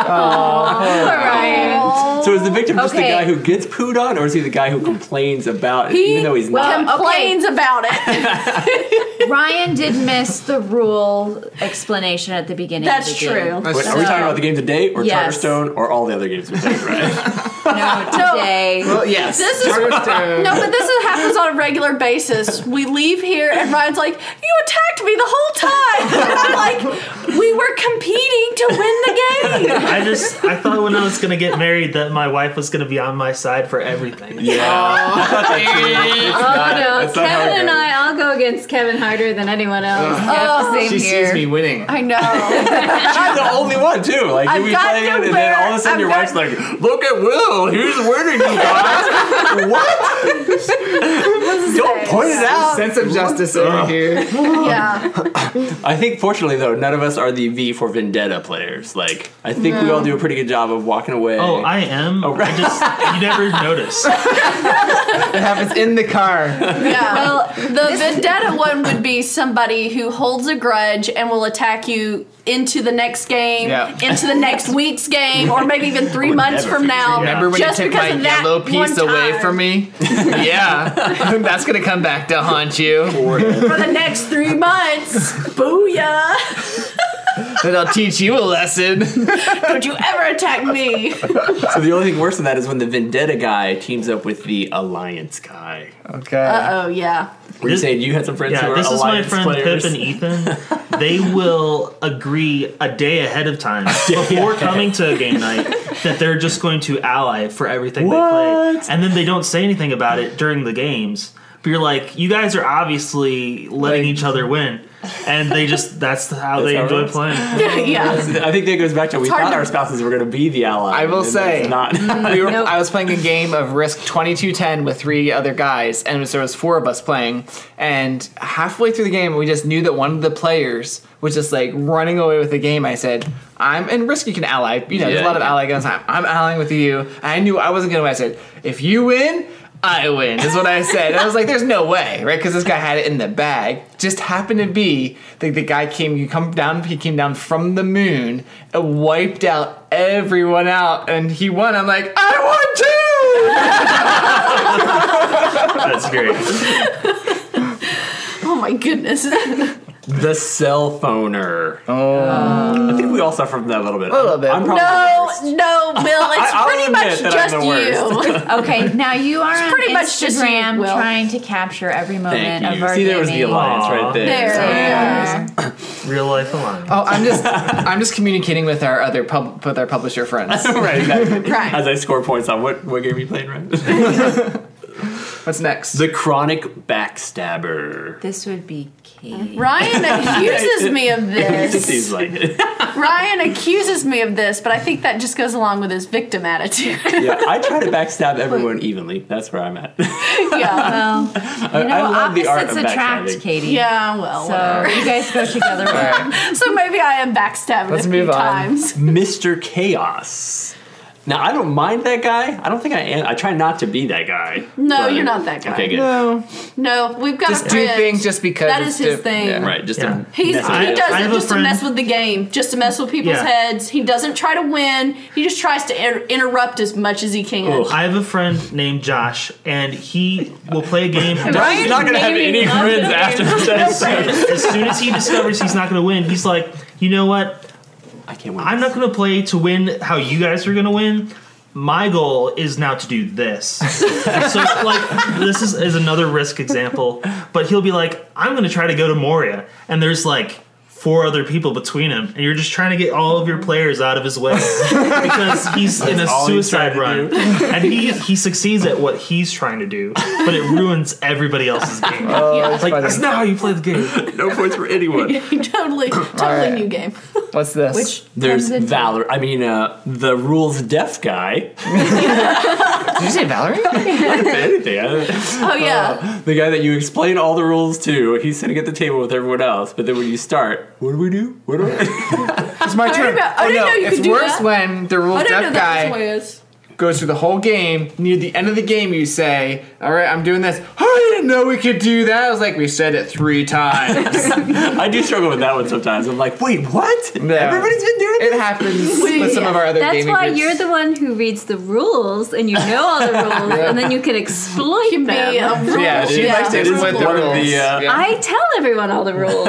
Ryan. So is the victim just the Okay. guy who gets pooed on, or is he the guy who complains about it, even though he's not? Complains about it. Ryan did miss the rule explanation at the beginning. That's of the game. true. That's Wait, are we talking about the game today, or Yes. Charterstone, or all the other games we played? Right? No, today. Well, yes. This is Charterstone. no, but this happens on a regular basis. We leave here and Ryan's like, "You attacked me the whole time." And I'm like, "We were competing to win the game." I thought when I was gonna get married that my wife was gonna be on my side for everything. Oh no, that's not how it Kevin and goes. I'll go against Kevin harder than anyone else. Same She here. sees me winning. I know. She's the only one too. Like I've you be got playing to it, and then wear- all of a sudden I've your got- wife's like, "Look at Will, he's winning, you guys." What? Don't point it out. Sense of justice over here. Yeah. I think, fortunately, though, none of us are the V for Vendetta players. Like, I think we all do a pretty good job of walking away. Oh, I am. Oh, right. You never notice. It happens in the car. Yeah. Well, the vendetta one would be somebody who holds a grudge and will attack you into the next game, Yeah. into the next week's game, or maybe even 3 would months never from now. Remember when just you took because my of that yellow piece one away time. from me? Yeah. That's going to come back to haunt you. For the next 3 months. Booyah. And I'll teach you a lesson. Don't you ever attack me. So the only thing worse than that is when the Vendetta guy teams up with the Alliance guy. Okay. Oh, yeah. Were you saying you had some friends who Yeah, are this is my Alliance friend players? Pip and Ethan. They will agree a day ahead of time before coming to a game night that they're just going to ally for everything they play. And then they don't say anything about it during the games. But you're like, you guys are obviously letting each other win. and that's how they how it enjoy is. playing. Yeah. I think that goes back to we hard thought to- our spouses were going to be the ally. I will and say, it's not. I was playing a game of Risk 2210 with 3 other guys, and there was 4 of us playing. And halfway through the game, we just knew that one of the players was just like running away with the game. I said, and Risk you can ally. You know, there's a lot of ally guns. I'm allying with you. And I knew I wasn't going to win. I said, if you win, I win, is what I said. And I was like, there's no way, right? Because this guy had it in the bag. Just happened to be the guy he came down from the moon and wiped out everyone out, and he won. I'm like, I won too! That's great. Oh my goodness. The cell phoner. I think we all suffer from that a little bit. A little bit. I'm probably No, the worst. no, Bill. It's I'll pretty admit much that just I'm the worst. you. Okay, now you are on pretty much just you, Instagram Will. trying to capture every moment Thank of you. our See, there was the gaming. alliance right there. There. Real life alliance. Oh, I'm just communicating with our other with our publisher friends. Right, exactly. Right. As I score points on what game are you playing, right? What's next? The Chronic Backstabber. This would be Katie. Ryan accuses me of It this. seems like it. Ryan accuses me of this, but I think that just goes along with his victim attitude. Yeah, I try to backstab everyone evenly. That's where I'm at. Yeah. Well, you know, I love the art opposites of attract, backstabbing. Katie. Yeah, well, So whatever. you guys go together. So maybe I am backstabbed Let's a few move on. times. Mr. Chaos. Now, I don't mind that guy. I don't think I am. I try not to be that guy. No, but- you're not that guy. Okay, good. No, No, we've got just a do friend. things just because That it's is his di- thing. yeah. Right, just Yeah. a He I does have it a just to friend- mess with the game, just to mess with people's Yeah. heads. He doesn't try to win. He just tries to interrupt as much as he can. Ugh. I have a friend named Josh, and he will play a game. He's not going to have any friends after this episode. As soon as he discovers he's not going to win, he's like, you know what? I can't win. I'm not going to play to win how you guys are going to win. My goal is now to do this. So, like, this is another Risk example. But he'll be like, I'm going to try to go to Moria. And there's, like, 4 other people between him. And you're just trying to get all of your players out of his way. Because he's in a all he's suicide trying to run. And he succeeds at what he's trying to do. But it ruins everybody else's game. Like, that's not how you play the game. No points for anyone. totally right. new game. What's this? Which There's one's it? Valor. I mean, the rules deaf guy. Did you say Valerie? If anything, Oh yeah. the guy that you explain all the rules to, he's sitting at the table with everyone else. But then when you start, what do we do? What do I? It's my turn. I didn't know you it's could do worse that. when the rules I didn't know deaf that was the guy way it is. goes through the whole game. Near the end of the game, you say, "All right, I'm doing this." I didn't know we could do that. I was like, "We said it 3 times." I do struggle with that one sometimes. I'm like, wait, what? No. Everybody's been doing It this? happens with some of our other That's gaming why groups. you're the one who reads the rules and you know all the rules, and then you can exploit Can be a them. rule. Yeah, she likes to It is explain the one of rules. the, Yeah. I tell everyone all the rules.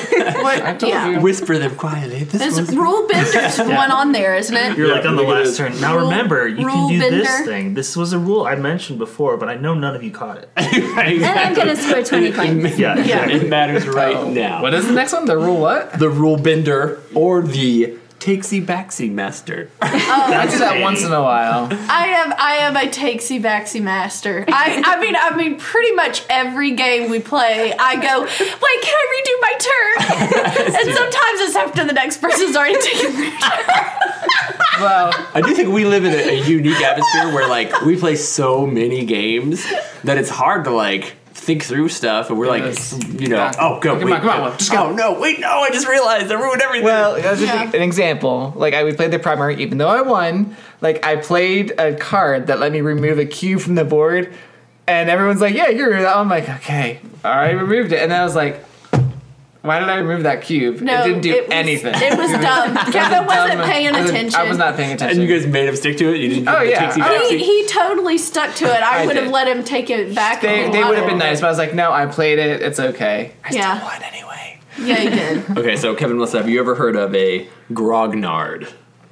I told Yeah. you. Whisper them quietly. This There's was rule bender's one on there, isn't it? You're like on the look at last this. turn. Now Rule- remember, you rule can do this bender. thing. This was a rule I mentioned before, but I know none of you caught it. And I'm going to score 20 points. Yeah, exactly. It matters right now. What is the next one? The rule what? The rule bender or the takesy backsy master. I do that once in a while. I am a takesy backsy master. I mean, pretty much every game we play, I go, wait, can I redo my turn? And sometimes it's after the next person's already taken their turn. Well, I do think we live in a unique atmosphere where like we play so many games that it's hard to like think through stuff, and we're like, Yes. you know, Yeah. oh, go, Come wait, on, come on, no. just go. Oh, no, wait, no, I just realized I ruined everything. well, as Yeah. an example, like we played the primary, even though I won, like I played a card that let me remove a cube from the board, and everyone's like, "Yeah, you remove that." I'm like, "Okay, all right, removed it," and then I was like, "Why did I remove that cube? No, it didn't do it was- anything. It was dumb. Kevin wasn't Dumb- paying attention. I was not paying and attention. you guys made him stick to it? You didn't Oh, do the yeah. takesy Oh, backsy? He totally stuck to it. I I would have did. let him take it back. They a would lot have been more. nice, but I was like, "No, I played it. It's okay." I Yeah. still won anyway. Yeah, he did. Okay, so Kevin, Melissa, have you ever heard of a grognard?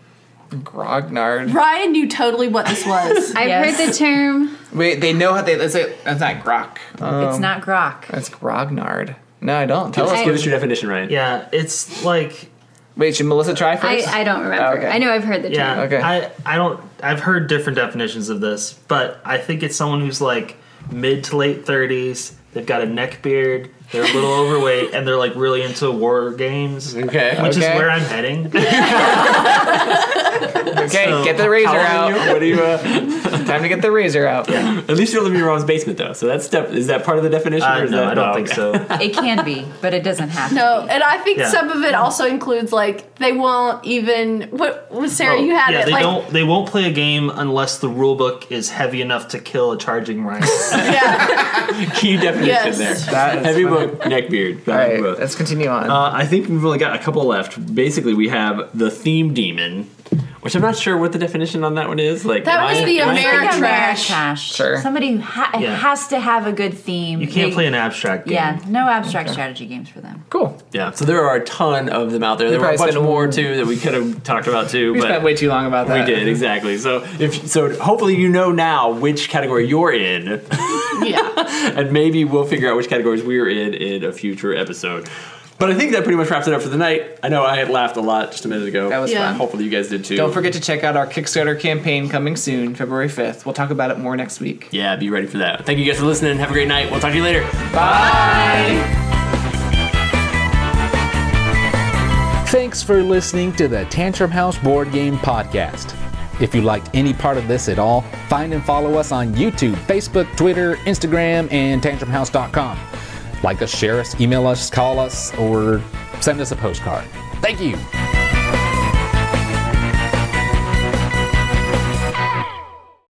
Grognard. Ryan knew totally what this was. I've Yes. heard the term. Wait, they know how they. Let's say that's not grok. It's not grok. That's grognard. No, I don't. Tell us. Give us your definition, Ryan. Yeah, it's like Wait, should Melissa try first? I don't remember. Okay. I know I've heard the term. yeah. Okay. I don't. I've heard different definitions of this, but I think it's someone who's like mid to late 30s. They've got a neck beard. They're a little overweight, and they're like really into war games. Okay. Which is where I'm heading. Okay, So, get the razor How old are out. you? What are you? Time to get the razor out. At least you don't live in your mom's basement, though. So that's is that part of the definition? Or is No, that, I don't think so. It can be, but it doesn't have to No, be. and I think Yeah. some of it also includes like they won't even. What Sarah? You had yeah, it. they like, don't. They won't play a game unless the rule book is heavy enough to kill a charging rhino. Yeah. key definition Yes. there. That is Heavy funny. book, neck beard. All right, let's continue on. I think we've only got a couple left. Basically, we have the theme demon, which I'm not sure what the definition on that one is. Like That was the I think Ameritrash. Ameritrash. Sure. Somebody who Yeah. has to have a good theme. You can't They- play an abstract game. Yeah, no abstract strategy games for them. Cool. Yeah, so there are a ton of them out there. There were a probably bunch spent- more too that we could have talked about too. We but spent way too long about that. we did exactly. So hopefully you know now which category you're in, Yeah. and maybe we'll figure out which categories we're in a future episode. But I think that pretty much wraps it up for the night. I know I had laughed a lot just a minute ago. That was Yeah. fun. Hopefully you guys did too. Don't forget to check out our Kickstarter campaign coming soon, February 5th. We'll talk about it more next week. Yeah, be ready for that. Thank you guys for listening. Have a great night. We'll talk to you later. Bye. Thanks for listening to the Tantrum House Board Game Podcast. If you liked any part of this at all, find and follow us on YouTube, Facebook, Twitter, Instagram, and tantrumhouse.com. Like us, share us, email us, call us, or send us a postcard. Thank you.